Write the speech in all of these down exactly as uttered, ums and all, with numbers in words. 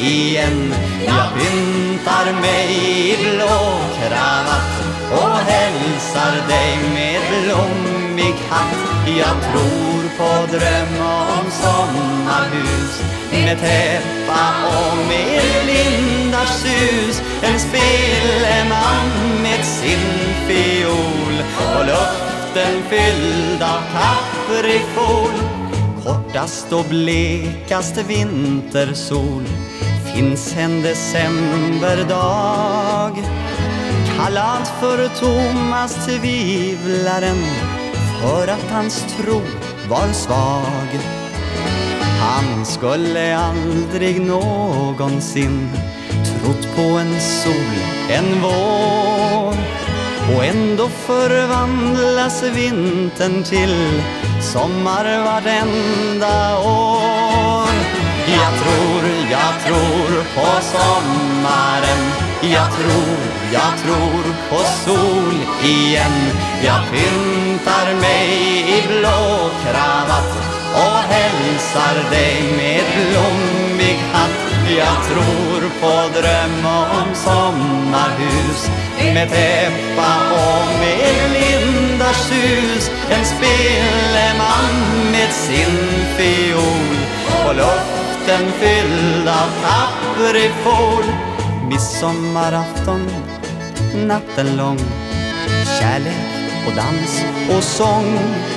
igen. Jag pyntar mig i blå kravatt och hälsar dig med blommig hatt. Jag tror på dröm om sommarhus med täppa och med lindars sus. En speleman med sin fiol och luften fylld av kaprifol. Kortast och blekast vintersol finns en decemberdag, kallad för Thomas tvivlaren för att hans tro var svag. Han skulle aldrig någonsin trott på en sol, en vår, och ändå förvandlas vintern till sommar vartenda år. Jag tror, jag tror på sommaren. Jag tror, jag tror på sol igen. Jag pyntar mig i blå kravatt och hälsar dig med blommig hatt. Jag tror på dröm om sommarhus med täppa och med lindars sus. En speleman med sin fiol och luften fylld av kaprifol. Midsommarafton, natten lång, kärlek och dans och sång.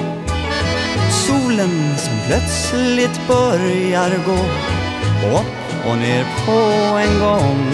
Solen som plötsligt börjar gå upp och ner på en gång.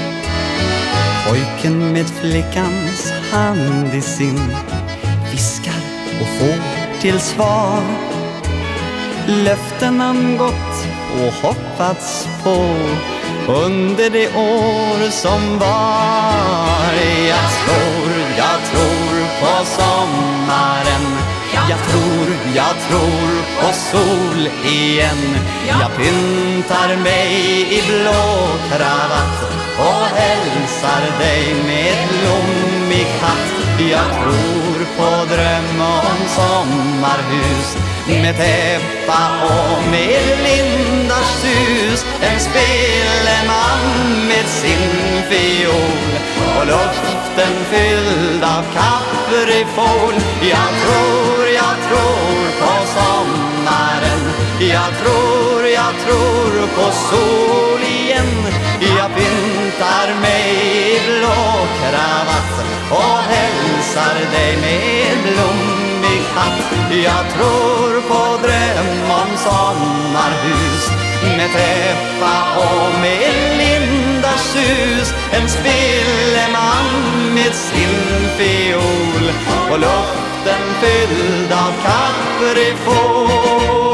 Pojken med flickans hand i sin viskar och får till svar löften han gått och hoppats på under det år som var. Jag tror, jag tror på sommaren. Jag tror, jag tror på sol igen. Jag pyntar mig i blå kravatt och hälsar dig med blommig hatt. Jag tror på dröm om sommarhus med täppa och med lindars sus. En speleman med sin fiol och luften fylld av kaprifol. Jag tror, jag tror på sommaren. Jag tror, jag tror på sol igen. Jag pyntar mig i blå kravatt och hälsar dig med blommig hatt. Jag tror på dröm om sommarhus med täppa och med lindars sus. En speleman med sin fiol och luften fylld av kaprifol.